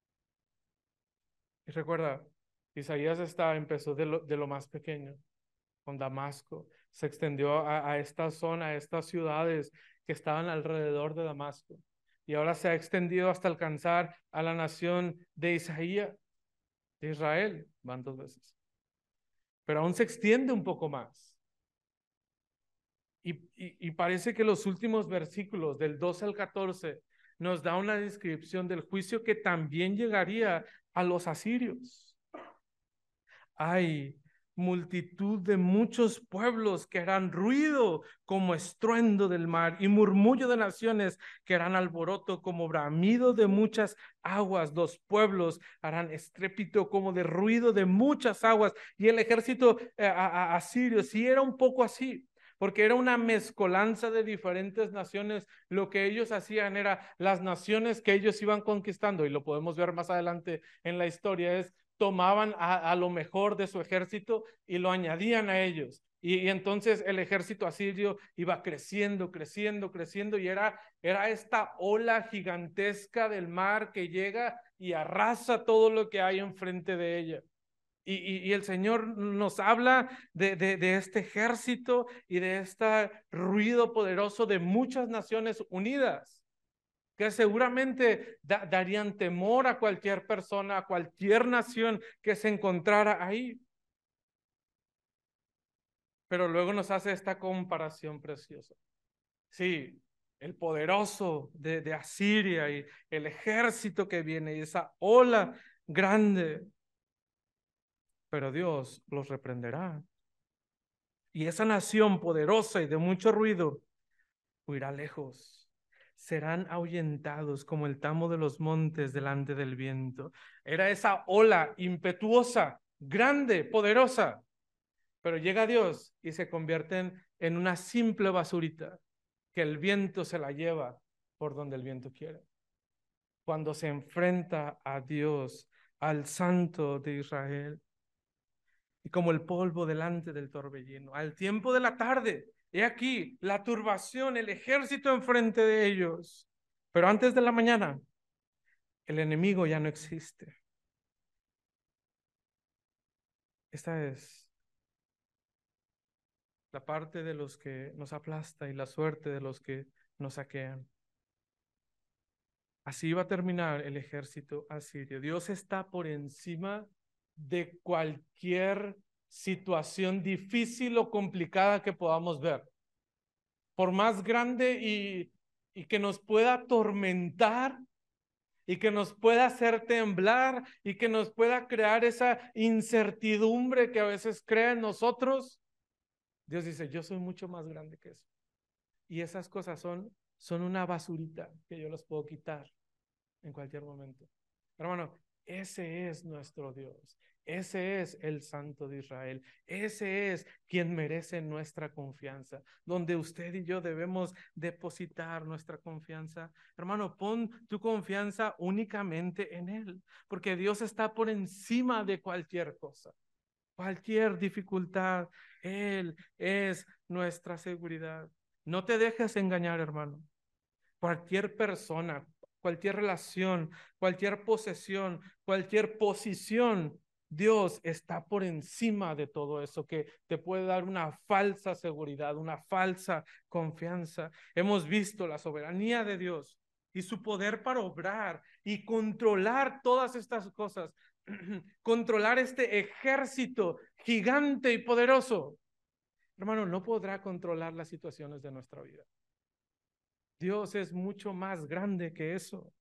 Y recuerda, Isaías está, empezó de lo, de lo más pequeño, con Damasco, se extendió a, a esta zona, a estas ciudades que estaban alrededor de Damasco, y ahora se ha extendido hasta alcanzar a la nación de Isaías, de Israel, van dos veces. Pero aún se extiende un poco más. Y, y, y parece que los últimos versículos del doce al catorce nos da una descripción del juicio que también llegaría a los asirios. Ay, multitud de muchos pueblos que harán ruido como estruendo del mar y murmullo de naciones que harán alboroto como bramido de muchas aguas. Los pueblos harán estrépito como de ruido de muchas aguas. Y el ejército eh, a, a, asirio sí era un poco así, porque era una mezcolanza de diferentes naciones. Lo que ellos hacían era las naciones que ellos iban conquistando, y lo podemos ver más adelante en la historia, es tomaban a, a lo mejor de su ejército y lo añadían a ellos. Y, y entonces el ejército asirio iba creciendo, creciendo, creciendo, y era, era esta ola gigantesca del mar que llega y arrasa todo lo que hay enfrente de ella. Y, y, y el Señor nos habla de, de, de este ejército y de este ruido poderoso de muchas naciones unidas, que seguramente da, darían temor a cualquier persona, a cualquier nación que se encontrara ahí. Pero luego nos hace esta comparación preciosa. Sí, el poderoso de, de Asiria y el ejército que viene y esa ola grande, pero Dios los reprenderá. Y esa nación poderosa y de mucho ruido huirá lejos. Serán ahuyentados como el tamo de los montes delante del viento. Era esa ola impetuosa, grande, poderosa, pero llega Dios y se convierten en una simple basurita que el viento se la lleva por donde el viento quiere. Cuando se enfrenta a Dios, al Santo de Israel, y como el polvo delante del torbellino, al tiempo de la tarde, he aquí la turbación, el ejército enfrente de ellos. Pero antes de la mañana, el enemigo ya no existe. Esta es la parte de los que nos aplasta y la suerte de los que nos saquean. Así va a terminar el ejército asirio. Dios está por encima de cualquier situación difícil o complicada que podamos ver. Por más grande y, y que nos pueda atormentar y que nos pueda hacer temblar y que nos pueda crear esa incertidumbre que a veces crea en nosotros, Dios dice, yo soy mucho más grande que eso. Y esas cosas son, son una basurita que yo los puedo quitar en cualquier momento. Hermano, ese es nuestro Dios. Ese es el Santo de Israel. Ese es quien merece nuestra confianza, donde usted y yo debemos depositar nuestra confianza. Hermano, pon tu confianza únicamente en Él, porque Dios está por encima de cualquier cosa, cualquier dificultad. Él es nuestra seguridad. No te dejes engañar, hermano. Cualquier persona, cualquier relación, cualquier posesión, cualquier posición, Dios está por encima de todo eso que te puede dar una falsa seguridad, una falsa confianza. Hemos visto la soberanía de Dios y su poder para obrar y controlar todas estas cosas, controlar este ejército gigante y poderoso. Hermano, no podrá controlar las situaciones de nuestra vida. Dios es mucho más grande que eso.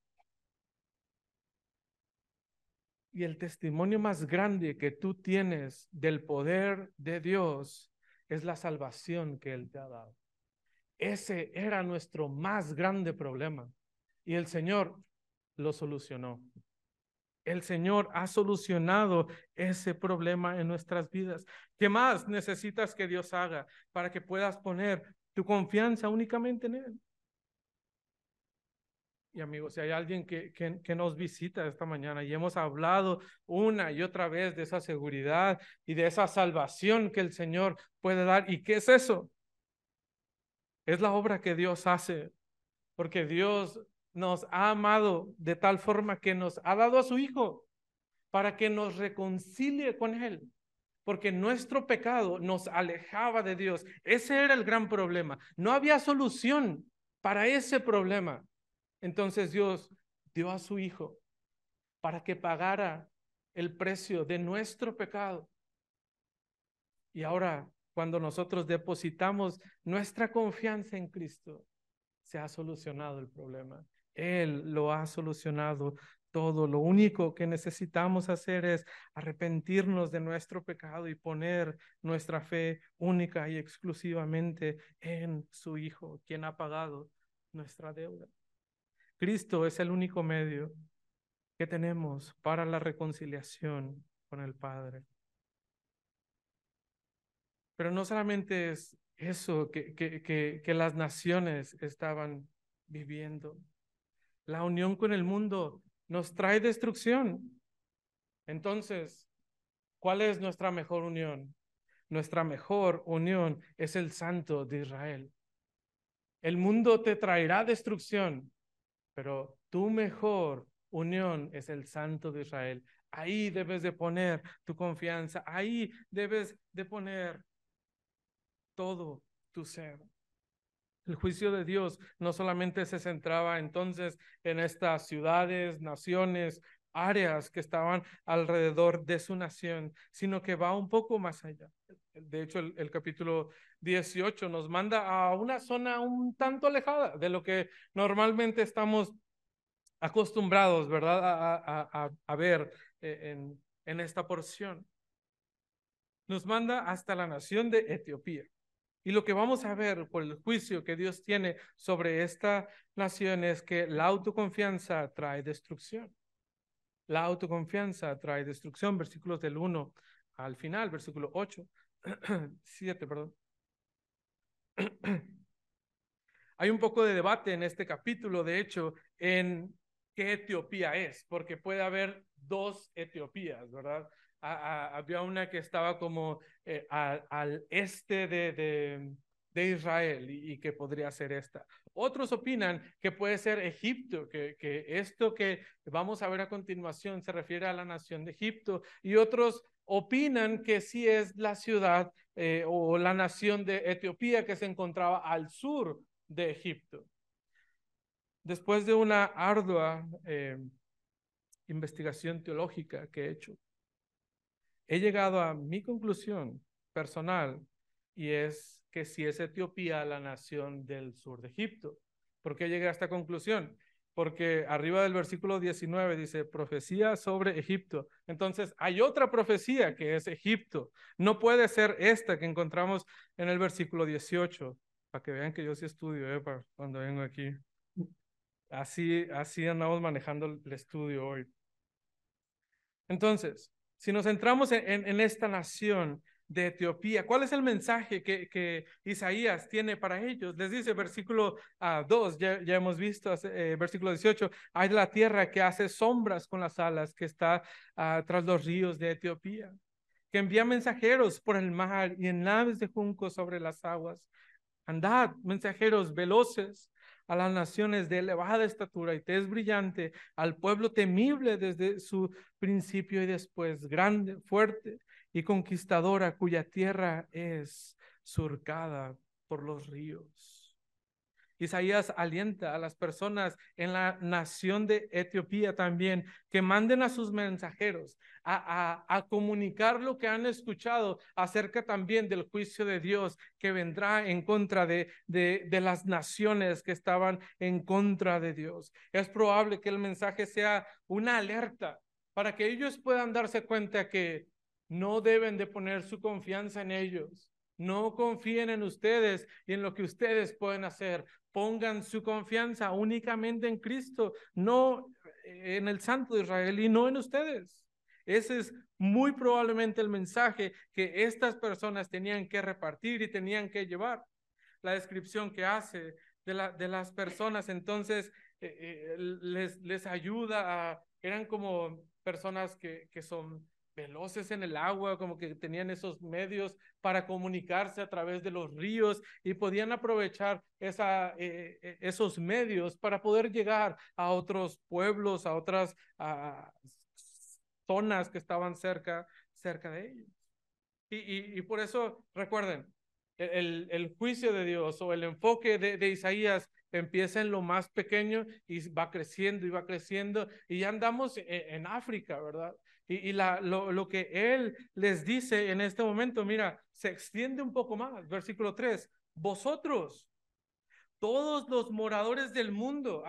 Y el testimonio más grande que tú tienes del poder de Dios es la salvación que Él te ha dado. Ese era nuestro más grande problema. Y el Señor lo solucionó. El Señor ha solucionado ese problema en nuestras vidas. ¿Qué más necesitas que Dios haga para que puedas poner tu confianza únicamente en Él? Y amigos, si hay alguien que, que, que, nos visita esta mañana y hemos hablado una y otra vez de esa seguridad y de esa salvación que el Señor puede dar. ¿Y qué es eso? Es la obra que Dios hace, porque Dios nos ha amado de tal forma que nos ha dado a su Hijo para que nos reconcilie con Él, porque nuestro pecado nos alejaba de Dios. Ese era el gran problema. No había solución para ese problema. Entonces Dios dio a su Hijo para que pagara el precio de nuestro pecado. Y ahora, cuando nosotros depositamos nuestra confianza en Cristo, se ha solucionado el problema. Él lo ha solucionado todo. Lo único que necesitamos hacer es arrepentirnos de nuestro pecado y poner nuestra fe única y exclusivamente en su Hijo, quien ha pagado nuestra deuda. Cristo es el único medio que tenemos para la reconciliación con el Padre. Pero no solamente es eso que, que, que, que las naciones estaban viviendo. La unión con el mundo nos trae destrucción. Entonces, ¿cuál es nuestra mejor unión? Nuestra mejor unión es el Santo de Israel. El mundo te traerá destrucción, pero tu mejor unión es el Santo de Israel. Ahí debes de poner tu confianza, ahí debes de poner todo tu ser. El juicio de Dios no solamente se centraba entonces en estas ciudades, naciones, áreas que estaban alrededor de su nación, sino que va un poco más allá. De hecho, el, el capítulo dieciocho nos manda a una zona un tanto alejada de lo que normalmente estamos acostumbrados, ¿verdad?, a, a, a, a ver en, en esta porción. Nos manda hasta la nación de Etiopía. Y lo que vamos a ver por el juicio que Dios tiene sobre esta nación es que la autoconfianza trae destrucción. La autoconfianza trae destrucción. Versículos del uno al final, versículo ocho, siete, perdón. Hay un poco de debate en este capítulo, de hecho, en qué Etiopía es, porque puede haber dos Etiopías, ¿verdad? A, a, había una que estaba como eh, a, al este de, de, de Israel y, y que podría ser esta. Otros opinan que puede ser Egipto, que, que esto que vamos a ver a continuación se refiere a la nación de Egipto, y otros opinan que sí es la ciudad eh, o la nación de Etiopía que se encontraba al sur de Egipto. Después de una ardua eh, investigación teológica que he hecho, he llegado a mi conclusión personal, y es que si es Etiopía la nación del sur de Egipto. ¿Por qué llegué a esta conclusión? Porque arriba del versículo diecinueve dice profecía sobre Egipto. Entonces hay otra profecía que es Egipto. No puede ser esta que encontramos en el versículo dieciocho, para que vean que yo sí estudio eh, para cuando vengo aquí. Así, así andamos manejando el estudio hoy. Entonces, si nos centramos en, en, en esta nación de Etiopía, ¿cuál es el mensaje que, que Isaías tiene para ellos? Les dice, versículo uh, dos, ya, ya hemos visto, eh, versículo dieciocho, hay de la tierra que hace sombras con las alas, que está uh, tras los ríos de Etiopía, que envía mensajeros por el mar y en naves de junco sobre las aguas. Andad, mensajeros veloces, a las naciones de elevada estatura y tez brillante, al pueblo temible desde su principio y después, grande, fuerte y conquistadora, cuya tierra es surcada por los ríos. Isaías alienta a las personas en la nación de Etiopía también que manden a sus mensajeros a, a, a comunicar lo que han escuchado acerca también del juicio de Dios que vendrá en contra de, de, de las naciones que estaban en contra de Dios. Es probable que el mensaje sea una alerta para que ellos puedan darse cuenta que no deben de poner su confianza en ellos. No confíen en ustedes y en lo que ustedes pueden hacer. Pongan su confianza únicamente en Cristo, no en el Santo de Israel y no en ustedes. Ese es muy probablemente el mensaje que estas personas tenían que repartir y tenían que llevar. La descripción que hace de, la, de las personas entonces eh, eh, les, les ayuda a, eran como personas que, que son veloces en el agua, como que tenían esos medios para comunicarse a través de los ríos y podían aprovechar esa, eh, esos medios para poder llegar a otros pueblos, a otras a zonas que estaban cerca, cerca de ellos. Y, y, y por eso, recuerden, el, el, juicio de Dios o el enfoque de, de Isaías empieza en lo más pequeño y va creciendo y va creciendo y ya andamos en, en África, ¿verdad? Y, y la, lo, lo que él les dice en este momento, mira, se extiende un poco más. Versículo tres, vosotros, todos los moradores del mundo,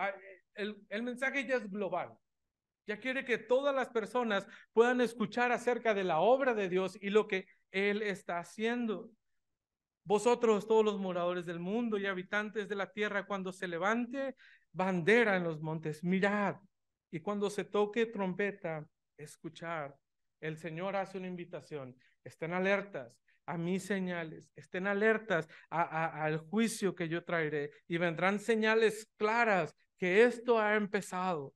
el, el mensaje ya es global. Ya quiere que todas las personas puedan escuchar acerca de la obra de Dios y lo que Él está haciendo. Vosotros, todos los moradores del mundo y habitantes de la tierra, cuando se levante bandera en los montes, mirad. Y cuando se toque trompeta, escuchar. El Señor hace una invitación. Estén alertas a mis señales. Estén alertas a, a, al juicio que yo traeré. Y vendrán señales claras que esto ha empezado.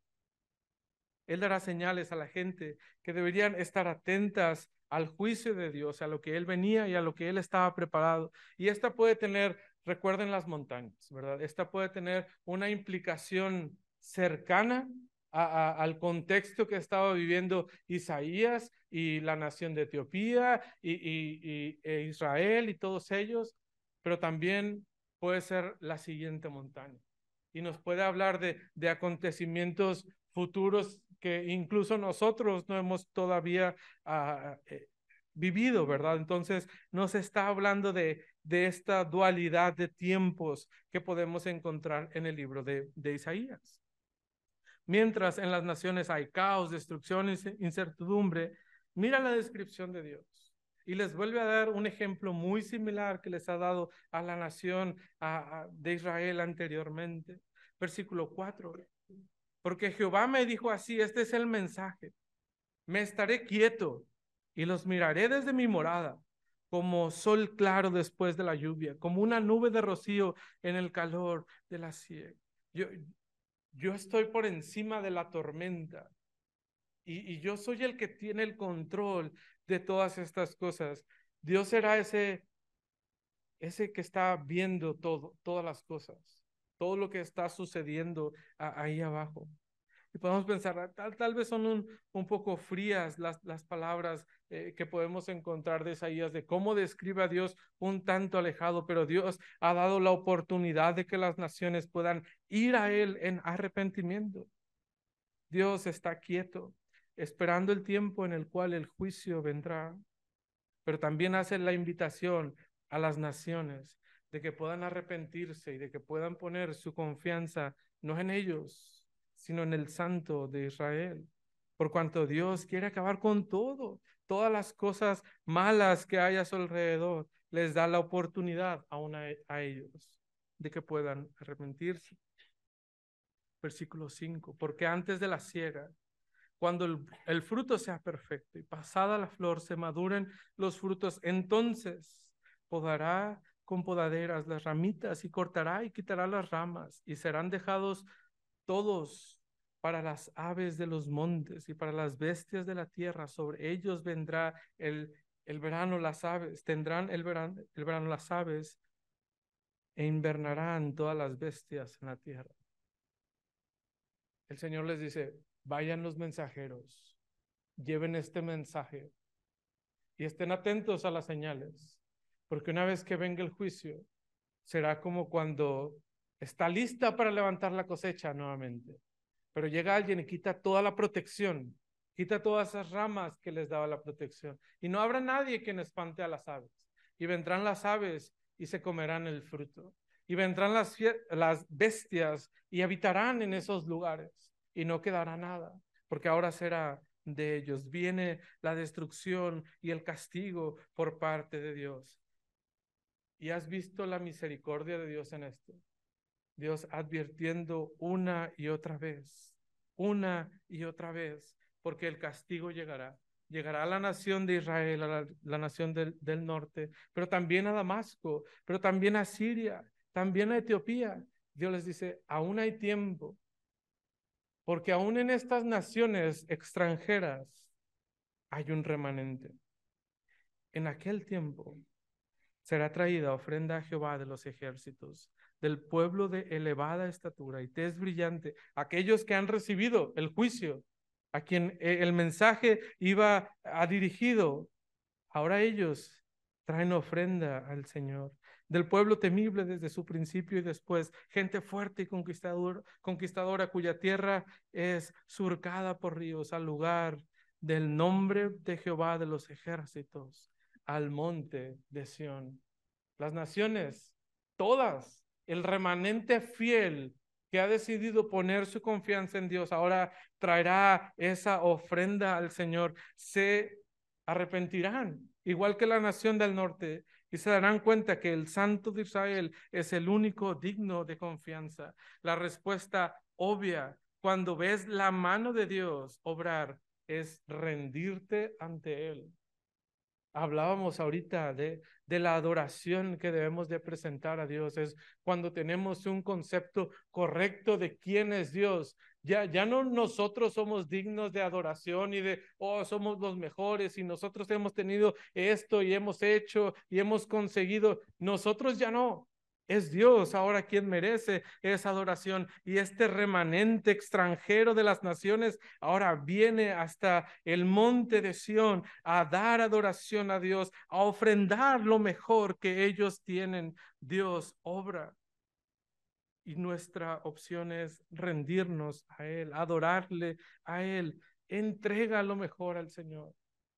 Él dará señales a la gente que deberían estar atentas al juicio de Dios, a lo que Él venía y a lo que Él estaba preparado. Y esta puede tener, recuerden las montañas, ¿verdad? Esta puede tener una implicación cercana a, a, al contexto que estaba viviendo Isaías y la nación de Etiopía y, y, y e Israel y todos ellos, pero también puede ser la siguiente montaña. Y nos puede hablar de, de acontecimientos futuros que incluso nosotros no hemos todavía uh, eh, vivido, ¿verdad? Entonces nos está hablando de, de esta dualidad de tiempos que podemos encontrar en el libro de, de Isaías. Mientras en las naciones hay caos, destrucción, incertidumbre, mira la descripción de Dios. Y les vuelve a dar un ejemplo muy similar que les ha dado a la nación a, a, de Israel anteriormente. Versículo cuatro. Porque Jehová me dijo así, este es el mensaje. Me estaré quieto y los miraré desde mi morada, como sol claro después de la lluvia, como una nube de rocío en el calor de la siega. Yo, yo estoy por encima de la tormenta y, y yo soy el que tiene el control de todas estas cosas. Dios será ese, ese que está viendo todo, todas las cosas, todo lo que está sucediendo a, ahí abajo. Y podemos pensar, tal, tal vez son un, un poco frías las, las palabras eh, que podemos encontrar de Isaías, de cómo describe a Dios un tanto alejado, pero Dios ha dado la oportunidad de que las naciones puedan ir a Él en arrepentimiento. Dios está quieto, esperando el tiempo en el cual el juicio vendrá, pero también hace la invitación a las naciones de que puedan arrepentirse y de que puedan poner su confianza no en ellos, sino en el Santo de Israel, por cuanto Dios quiere acabar con todo, todas las cosas malas que hay a su alrededor, les da la oportunidad aún a, a ellos de que puedan arrepentirse. Versículo cinco, porque antes de la siega, cuando el, el fruto sea perfecto y pasada la flor se maduren los frutos, entonces podará con podaderas las ramitas y cortará y quitará las ramas y serán dejados todos para las aves de los montes y para las bestias de la tierra. Sobre ellos vendrá el, el verano, las aves, tendrán el verano, el verano las aves e invernarán todas las bestias en la tierra. El Señor les dice, vayan los mensajeros, lleven este mensaje y estén atentos a las señales, porque una vez que venga el juicio, será como cuando está lista para levantar la cosecha nuevamente, pero llega alguien y quita toda la protección, quita todas esas ramas que les daba la protección, y no habrá nadie quien espante a las aves, y vendrán las aves y se comerán el fruto, y vendrán las, las bestias y habitarán en esos lugares, y no quedará nada, porque ahora será de ellos. Viene la destrucción y el castigo por parte de Dios. ¿Y has visto la misericordia de Dios en esto? Dios advirtiendo una y otra vez, una y otra vez, porque el castigo llegará. Llegará a la nación de Israel, a la, la nación del, del norte, pero también a Damasco, pero también a Siria, también a Etiopía. Dios les dice, aún hay tiempo, porque aún en estas naciones extranjeras hay un remanente. En aquel tiempo será traída ofrenda a Jehová de los ejércitos, del pueblo de elevada estatura y tez brillante, aquellos que han recibido el juicio, a quien el mensaje iba a dirigido. Ahora ellos traen ofrenda al Señor, del pueblo temible desde su principio y después, gente fuerte y conquistador, conquistadora cuya tierra es surcada por ríos, al lugar del nombre de Jehová de los ejércitos, al monte de Sión. Las naciones, todas, el remanente fiel que ha decidido poner su confianza en Dios, ahora traerá esa ofrenda al Señor, se arrepentirán, igual que la nación del norte, y se darán cuenta que el Santo de Israel es el único digno de confianza. La respuesta obvia cuando ves la mano de Dios obrar es rendirte ante Él. Hablábamos ahorita de, de la adoración que debemos de presentar a Dios. Es cuando tenemos un concepto correcto de quién es Dios. Ya, ya no nosotros somos dignos de adoración y de, oh, somos los mejores y nosotros hemos tenido esto y hemos hecho y hemos conseguido. Nosotros ya no. Es Dios ahora quien merece esa adoración, y este remanente extranjero de las naciones ahora viene hasta el monte de Sión a dar adoración a Dios, a ofrendar lo mejor que ellos tienen. Dios obra, y nuestra opción es rendirnos a Él, adorarle a Él. Entrega lo mejor al Señor.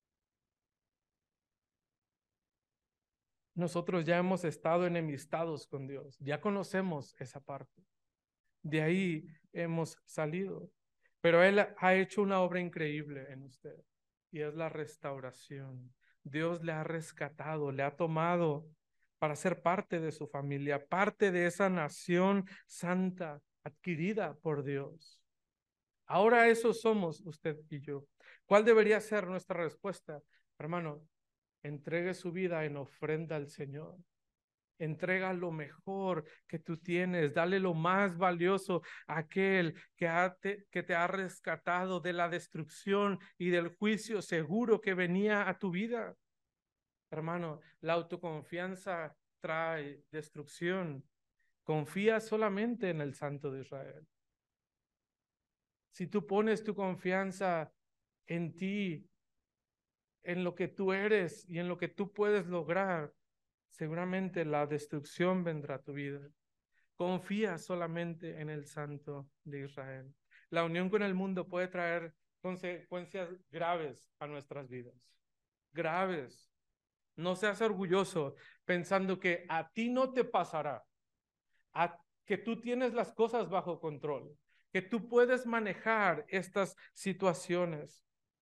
Nosotros ya hemos estado enemistados con Dios, ya conocemos esa parte. De ahí hemos salido. Pero Él ha hecho una obra increíble en usted, y es la restauración. Dios le ha rescatado, le ha tomado para ser parte de su familia, parte de esa nación santa adquirida por Dios. Ahora eso somos usted y yo. ¿Cuál debería ser nuestra respuesta? Hermano, entregue su vida en ofrenda al Señor. Entrega lo mejor que tú tienes, dale lo más valioso a aquel que, ha te, que te ha rescatado de la destrucción y del juicio seguro que venía a tu vida. Hermano, la autoconfianza trae destrucción. Confía solamente en el Santo de Israel. Si tú pones tu confianza en ti, en lo que tú eres y en lo que tú puedes lograr, seguramente la destrucción vendrá a tu vida. Confía solamente en el Santo de Israel. La unión con el mundo puede traer consecuencias graves a nuestras vidas. Graves. No seas orgulloso pensando que a ti no te pasará, a que tú tienes las cosas bajo control, que tú puedes manejar estas situaciones.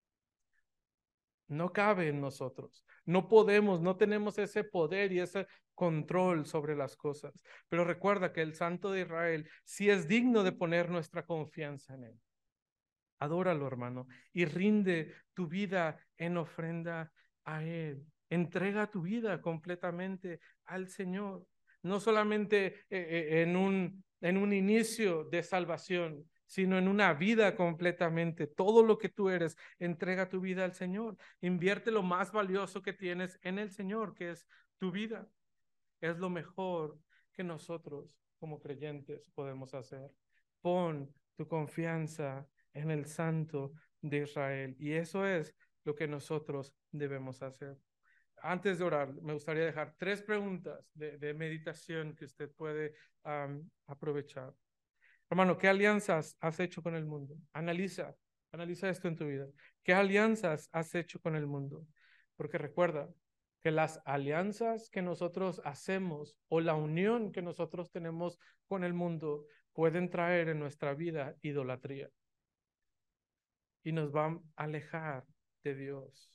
No cabe en nosotros. No podemos, no tenemos ese poder y ese control sobre las cosas. Pero recuerda que el Santo de Israel sí es digno de poner nuestra confianza en Él. Adóralo, hermano, y rinde tu vida en ofrenda a Él. Entrega tu vida completamente al Señor. No solamente eh, eh, en un, en un inicio de salvación, sino en una vida completamente. Todo lo que tú eres, entrega tu vida al Señor. Invierte lo más valioso que tienes en el Señor, que es tu vida. Es lo mejor que nosotros como creyentes podemos hacer. Pon tu confianza en el Santo de Israel, y eso es lo que nosotros debemos hacer. Antes de orar, me gustaría dejar tres preguntas de, de meditación que usted puede um, aprovechar. Hermano, ¿qué alianzas has hecho con el mundo? Analiza, analiza esto en tu vida. ¿Qué alianzas has hecho con el mundo? Porque recuerda que las alianzas que nosotros hacemos o la unión que nosotros tenemos con el mundo pueden traer en nuestra vida idolatría y nos van a alejar de Dios.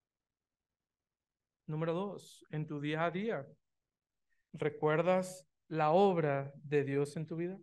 Número dos, en tu día a día, ¿recuerdas la obra de Dios en tu vida?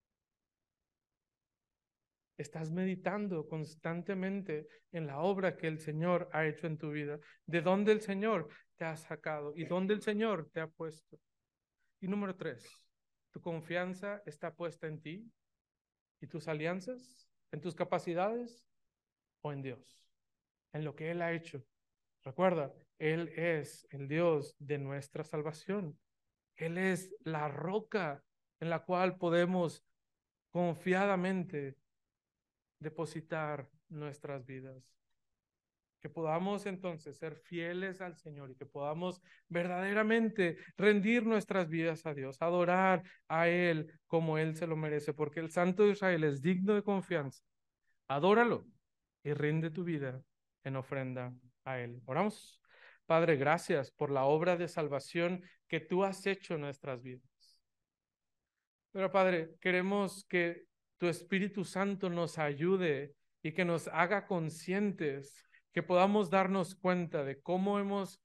Estás meditando constantemente en la obra que el Señor ha hecho en tu vida, de dónde el Señor te ha sacado y dónde el Señor te ha puesto. Y número tres, ¿tu confianza está puesta en ti y tus alianzas, en tus capacidades o en Dios, en lo que Él ha hecho? Recuerda, Él es el Dios de nuestra salvación. Él es la roca en la cual podemos confiadamente depositar nuestras vidas. Que podamos entonces ser fieles al Señor y que podamos verdaderamente rendir nuestras vidas a Dios, adorar a Él como Él se lo merece, porque el Santo de Israel es digno de confianza. Adóralo y rinde tu vida en ofrenda a Él. Oramos. Padre, gracias por la obra de salvación que tú has hecho en nuestras vidas. Pero Padre, queremos que tu Espíritu Santo nos ayude y que nos haga conscientes, que podamos darnos cuenta de cómo hemos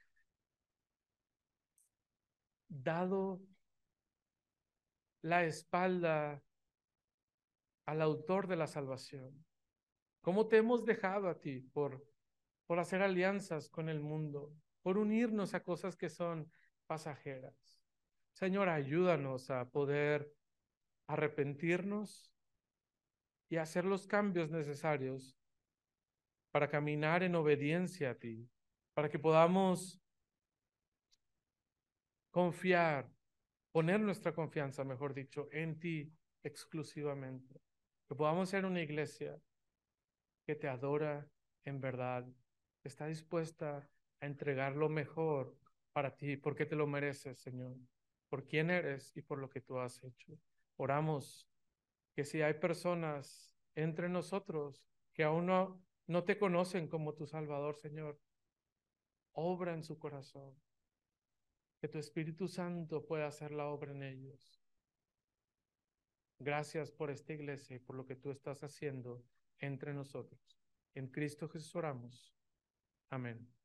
dado la espalda al autor de la salvación. Cómo te hemos dejado a ti por, por hacer alianzas con el mundo, por unirnos a cosas que son pasajeras. Señor, ayúdanos a poder arrepentirnos y hacer los cambios necesarios para caminar en obediencia a ti, para que podamos confiar, poner nuestra confianza, mejor dicho, en ti exclusivamente. Que podamos ser una iglesia que te adora en verdad, que está dispuesta a entregar lo mejor para ti, porque te lo mereces, Señor, por quién eres y por lo que tú has hecho. Oramos que si hay personas entre nosotros que aún no, no te conocen como tu Salvador, Señor, obra en su corazón, que tu Espíritu Santo pueda hacer la obra en ellos. Gracias por esta iglesia y por lo que tú estás haciendo entre nosotros. En Cristo Jesús oramos. Amén.